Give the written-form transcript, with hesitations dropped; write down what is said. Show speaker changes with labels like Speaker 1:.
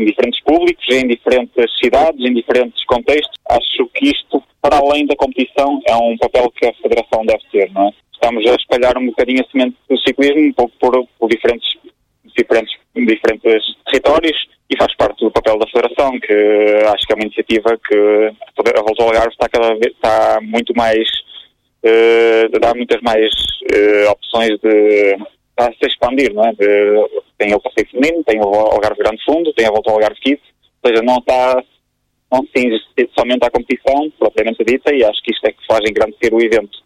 Speaker 1: diferentes públicos, em diferentes cidades, em diferentes contextos. Acho que isto, para além da competição, é um papel que a Federação deve ter, não é? Estamos a espalhar um bocadinho a semente do ciclismo, um pouco por diferentes territórios, e faz parte do papel da Federação, que acho que é uma iniciativa que a Volta ao Algarve está muito mais, dá muitas mais opções está a se expandir, não é? Tem o passeio feminino, tem o Algarve Grande Fundo, tem a Volta ao Algarve Kids, ou seja, não se cinge somente à competição propriamente dita, e acho que isto é que faz engrandecer o evento.